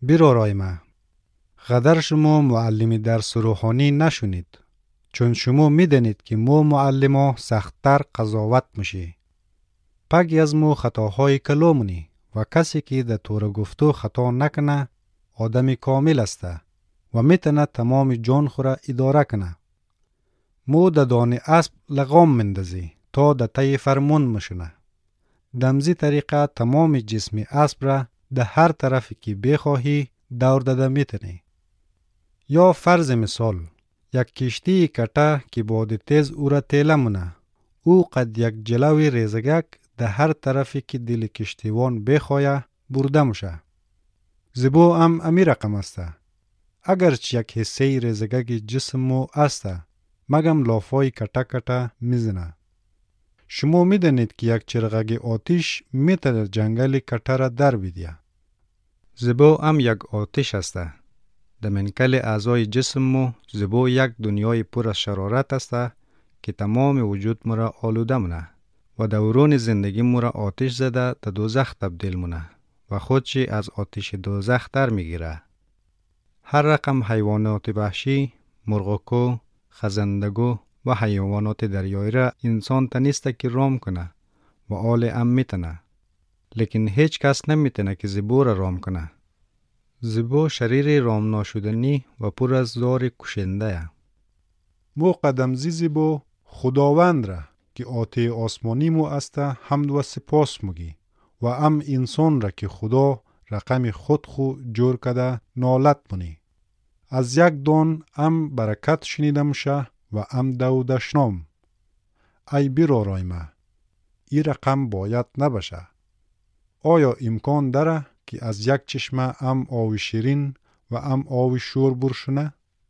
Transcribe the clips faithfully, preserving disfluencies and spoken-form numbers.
برارای ما، غدر شما معلم درس روحانی نشونید، چون شما میدانید که مو معلم سختتر قضاوت میشه. پاکی از مو خطاهای کلامونی و کسی که در طور گفتو خطا نکنه آدم کامل است و میتونه تمام جان خورا اداره کنه. مو در دان اسب لغام مندازی تا در طی فرمون مشونه. دمزی طریقه تمام جسم اسب را در هر طرفی که بخواهی دور داده میتونی. یا فرض مثال، یک کشتی کتا که باد تیز او را تیله مونه. او قد یک جلوی ریزگک در هر طرفی که دل کشتیوان بخواه برده مشه. زبو هم امی رقم است. اگرچه یک حصه ریزگک جسم مو است، مگم لافای کتا کتا میزنه. شما میدانید که یک چرغگ آتش میتونه جنگل کتا را در بیدیه. زبو هم یک آتش است. در منکل اعضای جسم مو زبو یک دنیای پر از شرارت است که تمام وجود مرا آلوده مونه و دوران زندگی مرا آتش زده در دوزخ تبدیل مونه و خودشی از آتش دوزخ در میگیره. هر رقم حیوانات وحشی، مرغکو، خزندگو و حیوانات دریایی را انسان تنیسته که رام کنه و آل ام میتنه. لیکن هیچ کس نمیتنه که زبو را رام کنه. زبو شریر رام ناشدنی و پر از زار کشنده. مو قدمزی زبو خداوند را که آته آسمانی مو است حمد و سپاس مگی و ام انسان را که خدا رقم خود خو جور کده نالت منی. از یک دون ام برکت شنیدم شه و ام دو دشنام. ای برارای ما، ای رقم باید نباشه. آیا امکان داره که از یک چشمه ام آوی شیرین و ام آوی شور برشونه؟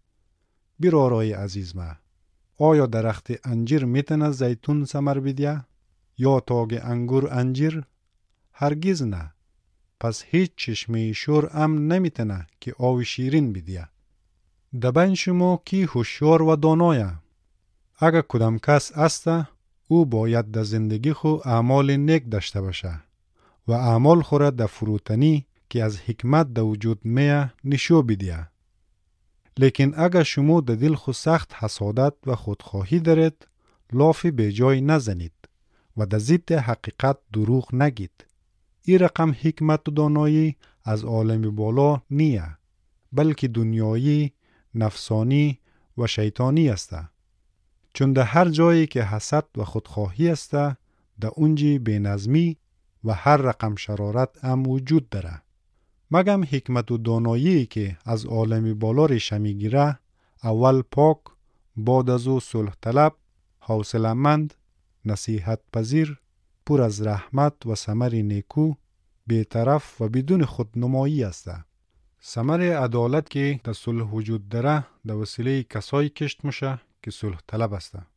برارای عزیز ما، آیا درخت انجیر میتونه زیتون ثمر بدیه؟ یا تاگ انگور انجیر؟ هرگز نه. پس هیچ چشمه شور ام نمیتونه که آوی شیرین بدیه. دبین شما کی هوشیار و دانایه؟ اگر کدام کس است، او باید در زندگی خو اعمال نیک داشته باشه و اعمال خورا در فروتنی که از حکمت در وجود میه نشو بدیه. لیکن اگر شما در دل خو سخت حسادت و خودخواهی دارید، لافی به جای نزنید و در ضد حقیقت دروغ نگید. این رقم حکمت و دانایی از عالم بالا نیه، بلکه دنیایی، نفسانی و شیطانی است. چون در هر جایی که حسد و خودخواهی است، در اونجی بینظمی و هر رقم شرارت هم وجود داره. مگم حکمت و دانایی که از عالم بالا ریشه میگیره، اول پاک، بعد از او صلح طلب، حوصله‌مند، نصیحت پذیر، پر از رحمت و ثمر نیکو، بی‌طرف و بدون خودنمایی است. ثمر عدالت که در صلح وجود داره، در وسیله کسایی کشت میشه که صلح طلب است.